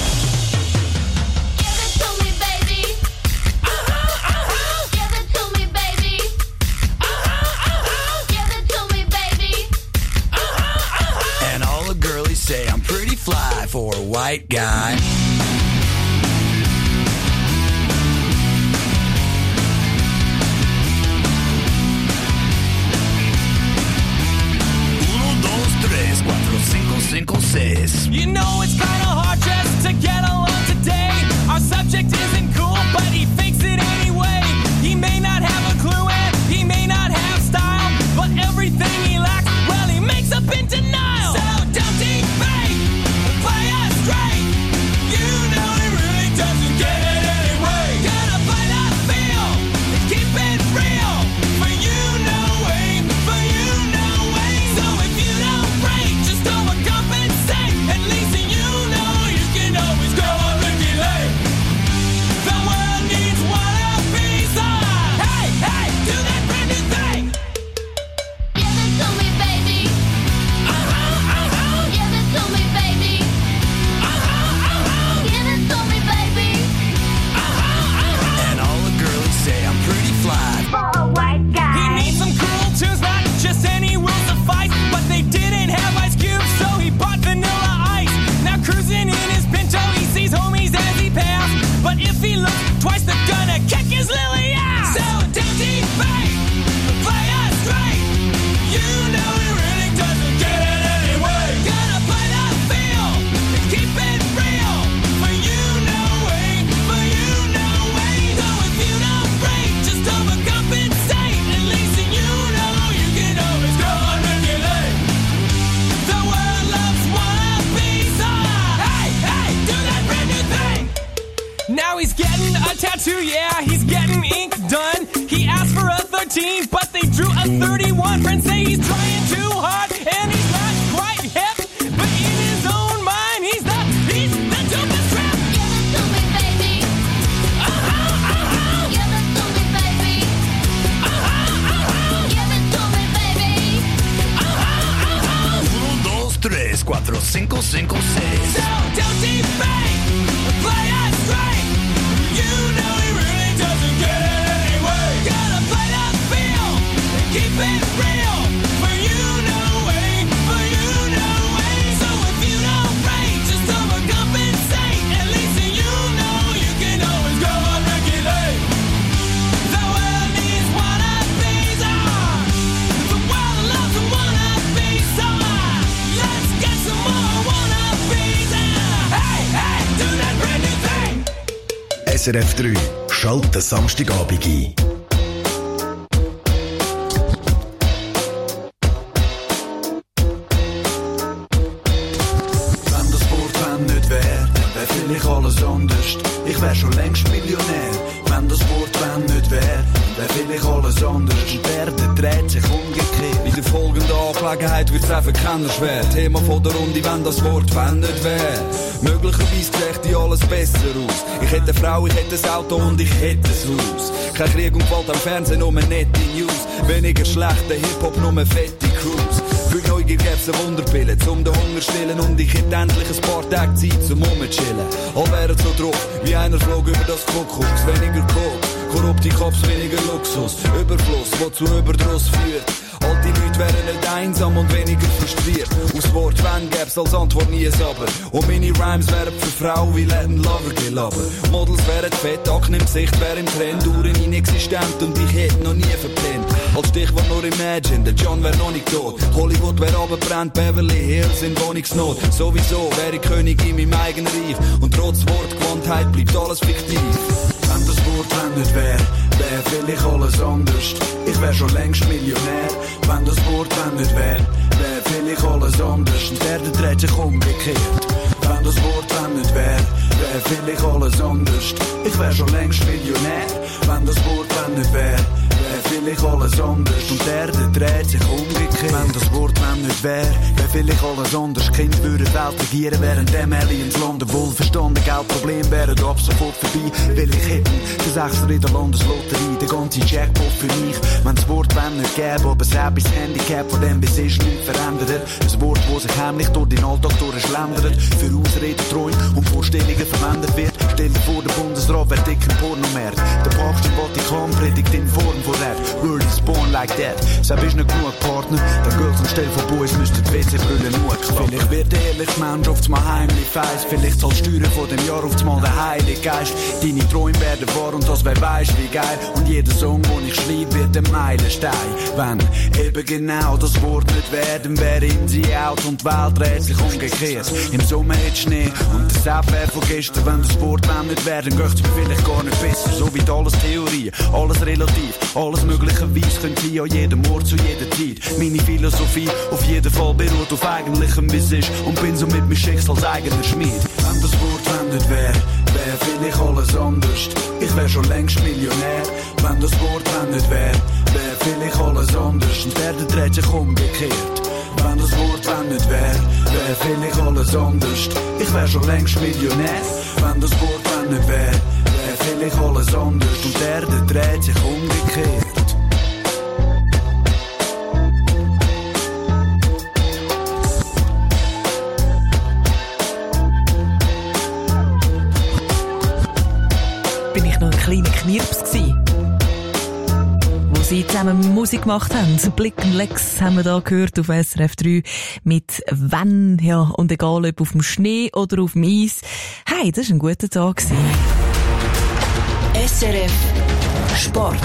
A: And all the girlies say I'm pretty fly for a white guy. cinco seis.
S: You know it's kinda hard just to get along today. Our subject isn't cool, but he fakes it anyway. He may not have a clue and he may not have style, but everything he lacks, well, he makes up in denial. So don't defame, play us straight. You know he really doesn't get it anyway. Gotta play that feel and keep it real. For you know way, for you know way. So if you don't break, just overcompensate. At least you know you can always go on Ricky Lake. The world needs one of these. Hey, hey, do that brand new thing.
H: Give it to me, baby.
S: Uh-huh, uh-huh.
H: Give it to me, baby.
S: Uh-huh, uh-huh.
H: Give it to me, baby.
A: And all the girlies say I'm pretty fly.
H: For a white guy.
S: He needs some cool tunes, not just any will suffice. But they didn't have Ice Cube, so he bought Vanilla Ice. Now cruising in his Pinto, he sees homies as he passed. But if he looks twice, they're gonna kick his lily ass. So don't defame, play us straight. You know he really doesn't get it anyway. Gotta play that feel and keep it real. For you know way, for you know way. So if you don't break, just overcompensate. At least you know you can always go on regulate. The world loves one of these. Hey, hey, do that brand new thing. Now he's getting a tattoo, yeah, he's getting ink done. He asked for a thirteen, but they drew a thirty-one. Friends say he's trying too hard, and he's not quite hip. But in his own mind, he's the, he's the dopest rap.
H: Give it to me, baby.
S: Uh-huh, uh-huh.
H: Give it to me, baby.
S: Uh-huh, uh-huh.
H: Give it to me, baby.
S: Uh-huh, uh-huh.
A: Uno, dos, tres, cuatro, cinco, cinco, seis.
S: So don't defame, play us straight. You know he really doesn't get it anyway. Gotta play that feel and keep it real. For you know way, for you know way. So if you don't break, just overcompensate. At least you know you can always go on regulate. The world needs one of these. Ah, the world loves one of these. Ah, let's get some more one of these. Ah, hey, hey, do that brand new thing.
T: S R F drei, schalten Samstagabend ein.
A: Wenn das Wort «wenn» nicht wär, wär vielleicht alles anders. Ich wär schon längst Millionär. Wenn das Wort «wenn» nicht wär, wär vielleicht alles anders. Und der, der dreht sich umgekehrt.
U: In der folgenden Angelegenheit wird's einfach keiner schwer. Thema von der Runde, wenn das Wort «wenn» nicht wär. Möglicherweise sähe alles besser aus. Ich hätte eine Frau, ich hätte ein Auto und ich hätte ein Haus. Kein Krieg und Gewalt am Fernsehen, nur nette News. Weniger schlechter Hip-Hop, nur fette Crews. Für Neugier gäb's eine Wunderpille, zum den Hunger stillen. Und ich hätte endlich ein paar Tage Zeit zum Rumchillen. All wären so drauf, wie einer flog über das Kuckucks. Weniger Koks, korrupte Cops, weniger Luxus. Überfluss, wo zu Überdruss führt. Alte Leute wären nicht einsam und weniger frustriert. Aus Wort «wenn» gäb's als Antwort nie ein Aber. Und meine Rhymes wären für Frauen wie Latin Lover gelabert. Models wären fett, Akne im Gesicht wäre im Trend. Uhren inexistent und ich hätte noch nie verpennt. Als Stichwort nur Imagine, der John wär noch nicht tot. Hollywood wär runtergebrannt, Beverly Hills in Wohnungsnot. Sowieso wär ich König in meinem eigenen Reich. Und trotz Wortgewandtheit bleibt alles fiktiv.
A: Wenn das Wort «wenn» nicht wär, wär vielleicht alles anders. Ich wär schon längst Millionär. Wenn das Wort «wenn» nicht wär, wär vielleicht alles anders. Und der, der dreht sich umgekehrt. Wenn das Wort «wenn» nicht wär, wär vielleicht alles anders. Ich wär schon längst Millionär. Wenn das Wort «wenn» nicht wär, wär vielleicht alles anders. Und der, der dreht sich umgekehrt. Wenn das Wort «wenn» nicht wär, wär vielleicht alles anders. Kinder würden die Welt regieren, während dem Aliens landen. Wohlverstanden, Geldprobleme wären ab sofort vorbei. Will ich hitten, der Sechser in der Landeslotterie, der ganze Jackpot für mich. Wenn das Wort «wenn» nicht gäbe, aber es habe das Handicap, von dem bis ist nichts verändert. Ein Wort, das sich heimlich durch den Alltag durchschlendert, für Ausreden, Träume und Vorstellungen verwendet wird. Stell dir vor, der Bundesrat wäre dick im Pornomarkt. Der Papst im Vatikan predigt in Form von Rap. World is born like that. Selbst ist nicht genug Partner. Der Girls anstelle von Boys müssten die W C-Brille nur. Vielleicht wird ehrlich Mensch oft mal heimlich feiss. Vielleicht soll Steuern von dem Jahr oft mal der Heilige Geist. Deine Träume werden wahr und das wer weiss wie geil. Und jeder Song, den ich schreibe, wird ein Meilenstein. Wenn eben genau das Wort nicht werden, wäre in sie out und die Welt dreht sich umgekehrt. Im Sommer hat Schnee und der Sepp wäre von gestern. Wenn das Wort nicht wäre, dann geht's mir vielleicht gar nicht besser. So wie alles Theorie, alles relativ, alles möglicherweise könnte ich an jedem Ort zu jeder Zeit. Meine Philosophie auf jeden Fall beruht auf eigentlichem, wie es ist, und bin somit mein Schicksals eigener Schmied. Wenn das Wort nicht wäre, wäre vielleicht alles anders. Ich wäre schon längst Millionär. Wenn das Wort nicht wäre, wäre vielleicht alles anders. Und der dreht sich umgekehrt. Wenn das Wort nicht wäre, wäre vielleicht alles anders. Ich wäre schon längst Millionär. Wenn das Wort nicht wäre, wäre vielleicht alles anders. Und der dreht sich umgekehrt.
I: Bin ich noch ein kleiner Knirps gsi, wo sie zusammen Musik gemacht haben. Blick und Lex haben wir da gehört auf S R F drei mit «Wenn», ja, und egal ob auf dem Schnee oder auf dem Eis. Hey, das war ein guter Tag gsi.
K: S R F Sport.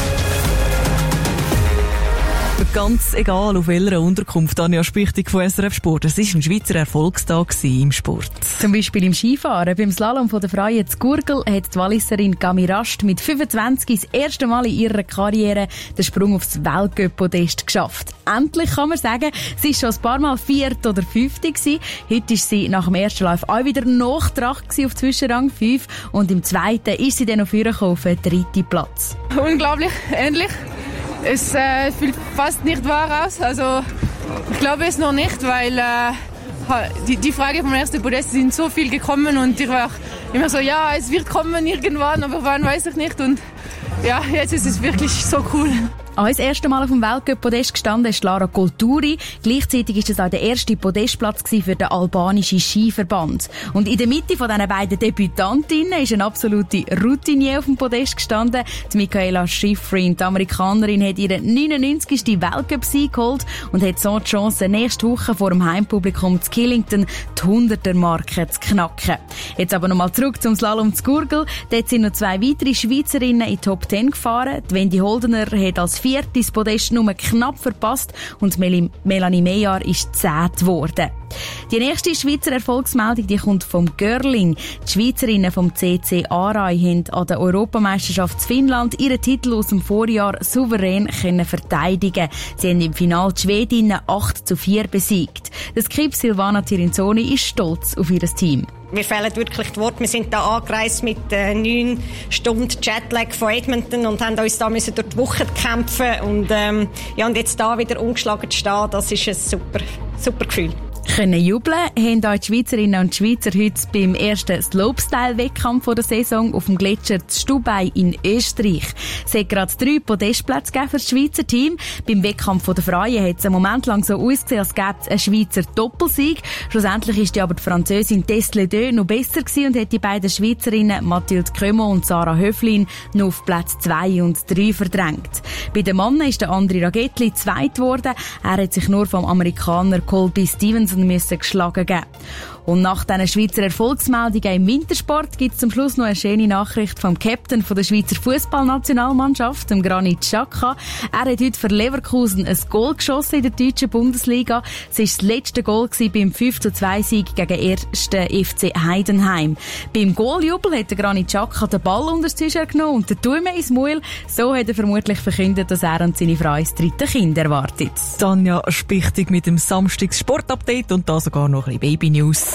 I: Ganz egal, auf welcher Unterkunft, Anja Spichtig von S R F Sport. Es war ein Schweizer Erfolgstag im Sport.
E: Zum Beispiel im Skifahren. Beim Slalom von der Frauen zu Gurgel hat die Walliserin Gami Rast mit fünfundzwanzig das erste Mal in ihrer Karriere den Sprung aufs Weltcup-Podest geschafft. Endlich kann man sagen, sie war schon ein paar Mal Viert oder Fünfte gewesen. Heute ist sie nach dem ersten Lauf auch wieder nachgetracht auf Zwischenrang fünf und im zweiten ist sie dann auf auf den dritten Platz.
V: Unglaublich, endlich. Es äh, fühlt fast nicht wahr aus. Also ich glaube es noch nicht, weil äh, die, die Frage vom ersten Podest sind so viel gekommen und ich war immer so, ja, es wird kommen irgendwann, aber wann weiß ich nicht. Und ja, jetzt ist es wirklich so cool.
E: Auch das erste Mal auf dem Weltcup-Podest gestanden ist Lara Kulturi. Gleichzeitig ist es auch der erste Podestplatz für den albanischen Skiverband. Und in der Mitte von diesen beiden Debütantinnen ist eine absolute Routinier auf dem Podest gestanden. Die Michaela Schifrin, die Amerikanerin, hat ihren neunundneunzigsten Weltcup-Sieg geholt und hat so die Chance, nächste Woche vor dem Heimpublikum zu Killington die hunderter-Marke zu knacken. Jetzt aber nochmal zurück zum Slalom zu Gurgel. Dort sind noch zwei weitere Schweizerinnen in die Top zehn gefahren. Die Wendy Holdener hat als viertes Podest nur knapp verpasst und Mel- Melanie Meyer ist zehnte geworden. Die nächste Schweizer Erfolgsmeldung die kommt vom Görling. Die Schweizerinnen vom C C Aarau haben an der Europameisterschaft in Finnland ihren Titel aus dem Vorjahr souverän können verteidigen. Sie haben im Finale die Schwedinnen acht zu vier besiegt. Das Skip Silvana Tirinzoni ist stolz auf ihr Team.
W: Mir fehlen wirklich die Worte. Wir sind da angereist mit äh, neun Stunden Jetlag von Edmonton und haben uns da müssen durch die Woche kämpfen und ähm, ja und jetzt da wieder ungeschlagen zu stehen, das ist ein super, super Gefühl.
E: Können jubeln haben auch die Schweizerinnen und Schweizer heute beim ersten Slopestyle-Wettkampf der Saison auf dem Gletscher Stubei in Österreich. Es hat gerade drei Podestplätze gegeben für das Schweizer Team. Beim Wettkampf der Frauen hat es einen Moment lang so ausgesehen, als gäbe es einen Schweizer Doppelsieg. Schlussendlich ist die aber die Französin Tess Ledeux noch besser gewesen und hat die beiden Schweizerinnen Mathilde Cremont und Sarah Höflin noch auf Platz zwei und drei verdrängt. Bei den Männern ist der André Ragetli zweit geworden. Er hat sich nur vom Amerikaner Colby Stevenson müssen geschlagen geben. Und nach diesen Schweizer Erfolgsmeldungen im Wintersport gibt es zum Schluss noch eine schöne Nachricht vom Captain von der Schweizer Fußballnationalmannschaft, dem Granit Xhaka. Er hat heute für Leverkusen ein Goal geschossen in der deutschen Bundesliga. Es war das letzte Goal beim fünf zu zwei Sieg gegen ersten F C Heidenheim. Beim Goaljubel hat der Granit Xhaka den Ball unter das T-Shirt genommen und den Daumen ins Maul. So hat er vermutlich verkündet, dass er und seine Frau das dritte Kind erwartet.
I: Tanja Spichtig mit dem Samstags Sportupdate und da sogar noch ein bisschen Baby-News.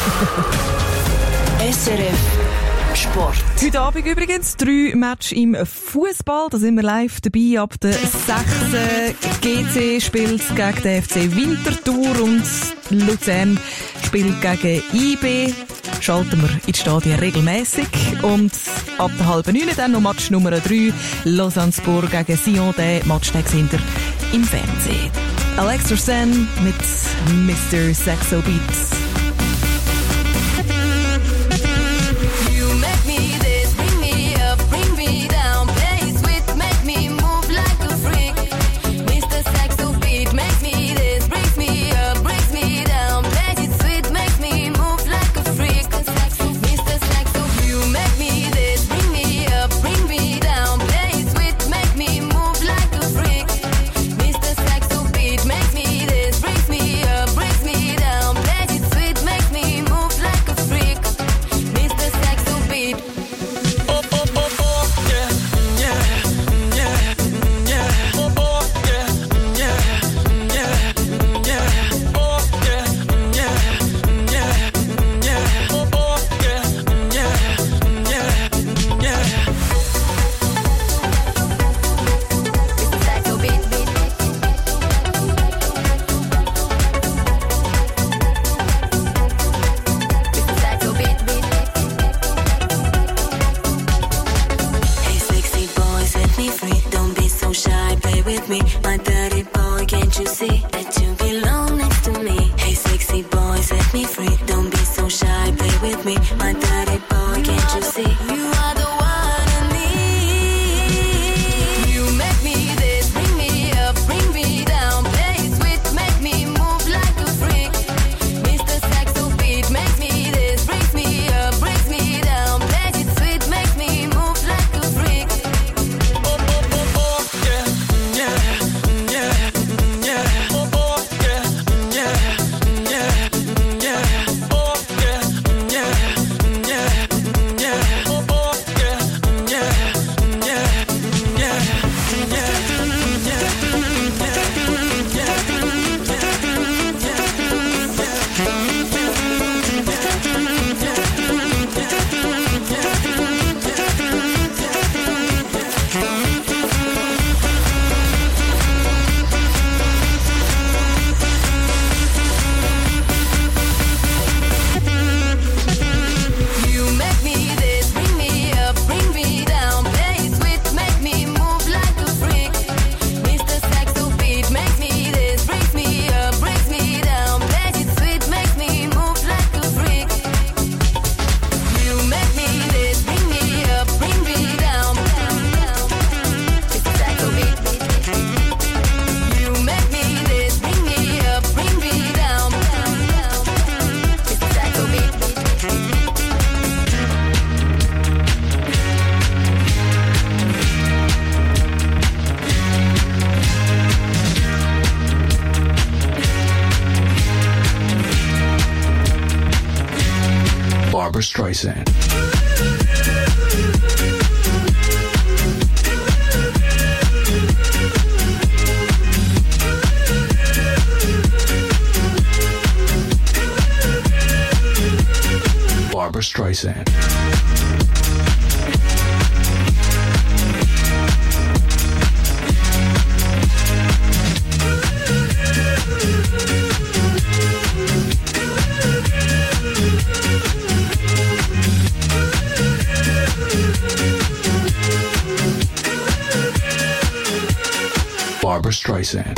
K: S R F Sport.
I: Heute Abend übrigens drei Matches im Fußball. Da sind wir live dabei. Ab der sechsten G C spielt gegen den F C Winterthur und Luzern spielt gegen I B. Schalten wir in die Stadien regelmäßig. Und ab der halben neun dann noch Match Nummer drei. Lausanne-Sport gegen Sion. Den Match sind wir im Fernsehen. Alexa Sen mit Mister Saxo Beats.
H: Mister Saxo beat makes me this, brings me up, brings me down, plays
A: Barbra Streisand. Barbra Streisand. Barbra Streisand.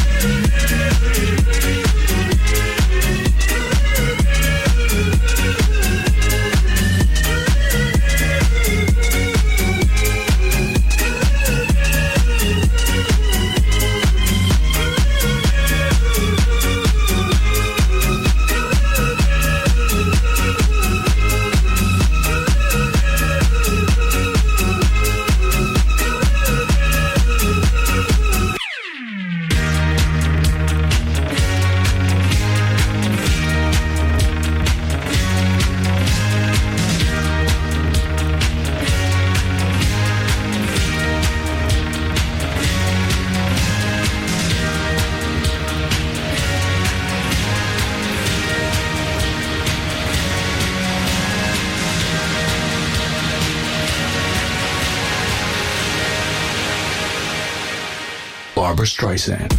A: Barbra Streisand.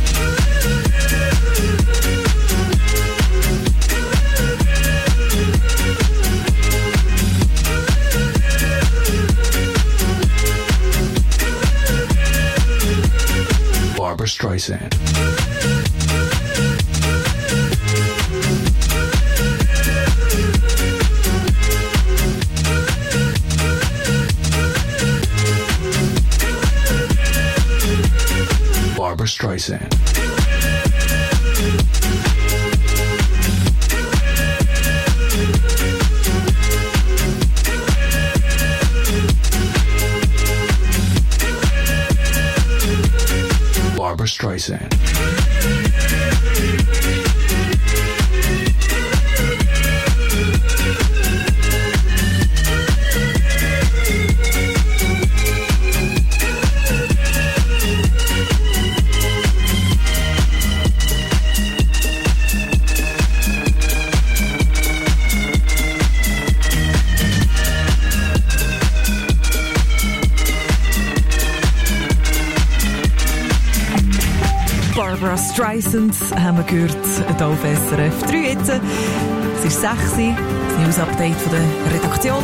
A: Barbra Streisand. Barbra Streisand. Barbra Streisand.
I: Barbra Streisand haben wir gehört, hier auf S R F drei jetzt. Es ist sechs Uhr, das News-Update von der Redaktion.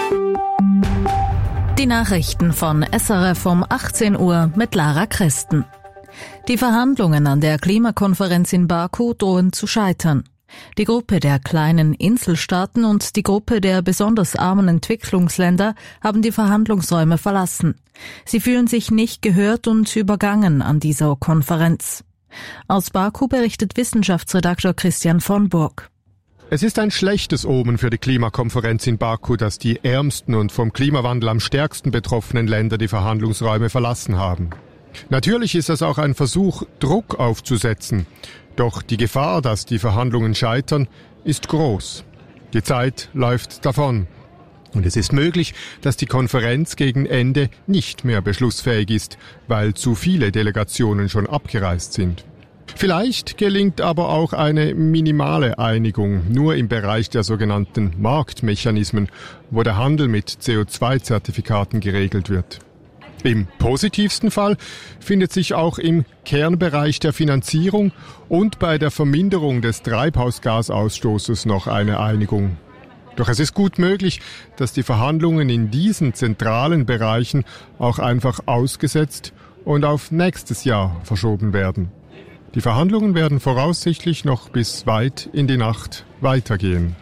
D: Die Nachrichten von S R F um achtzehn Uhr mit Lara Christen. Die Verhandlungen an der Klimakonferenz in Baku drohen zu scheitern. Die Gruppe der kleinen Inselstaaten und die Gruppe der besonders armen Entwicklungsländer haben die Verhandlungsräume verlassen. Sie fühlen sich nicht gehört und übergangen an dieser Konferenz. Aus Baku berichtet Wissenschaftsredakteur Christian von Burg.
C: Es ist ein schlechtes Omen für die Klimakonferenz in Baku, dass die ärmsten und vom Klimawandel am stärksten betroffenen Länder die Verhandlungsräume verlassen haben. Natürlich ist es auch ein Versuch, Druck aufzusetzen. Doch die Gefahr, dass die Verhandlungen scheitern, ist groß. Die Zeit läuft davon. Und es ist möglich, dass die Konferenz gegen Ende nicht mehr beschlussfähig ist, weil zu viele Delegationen schon abgereist sind. Vielleicht gelingt aber auch eine minimale Einigung, nur im Bereich der sogenannten Marktmechanismen, wo der Handel mit C O zwei Zertifikaten geregelt wird. Im positivsten Fall findet sich auch im Kernbereich der Finanzierung und bei der Verminderung des Treibhausgasausstoßes noch eine Einigung. Doch es ist gut möglich, dass die Verhandlungen in diesen zentralen Bereichen auch einfach ausgesetzt und auf nächstes Jahr verschoben werden. Die Verhandlungen werden voraussichtlich noch bis weit in die Nacht weitergehen.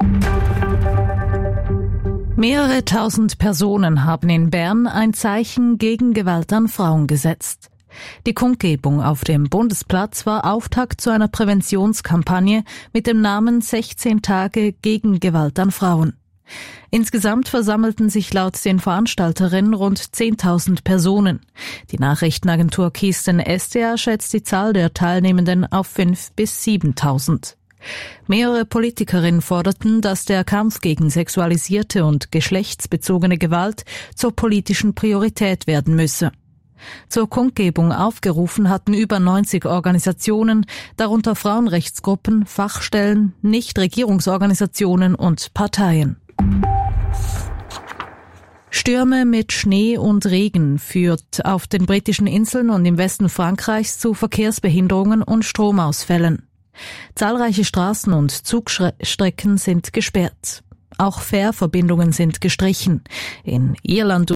D: Mehrere tausend Personen haben in Bern ein Zeichen gegen Gewalt an Frauen gesetzt. Die Kundgebung auf dem Bundesplatz war Auftakt zu einer Präventionskampagne mit dem Namen sechzehn Tage gegen Gewalt an Frauen. Insgesamt versammelten sich laut den Veranstalterinnen rund zehntausend Personen. Die Nachrichtenagentur Keystone S D A schätzt die Zahl der Teilnehmenden auf fünftausend bis siebentausend. Mehrere Politikerinnen forderten, dass der Kampf gegen sexualisierte und geschlechtsbezogene Gewalt zur politischen Priorität werden müsse. Zur Kundgebung aufgerufen hatten über neunzig Organisationen, darunter Frauenrechtsgruppen, Fachstellen, Nichtregierungsorganisationen und Parteien. Stürme mit Schnee und Regen führt auf den britischen Inseln und im Westen Frankreichs zu Verkehrsbehinderungen und Stromausfällen. Zahlreiche Straßen und Zugstrecken sind gesperrt. Auch Fährverbindungen sind gestrichen. In Irland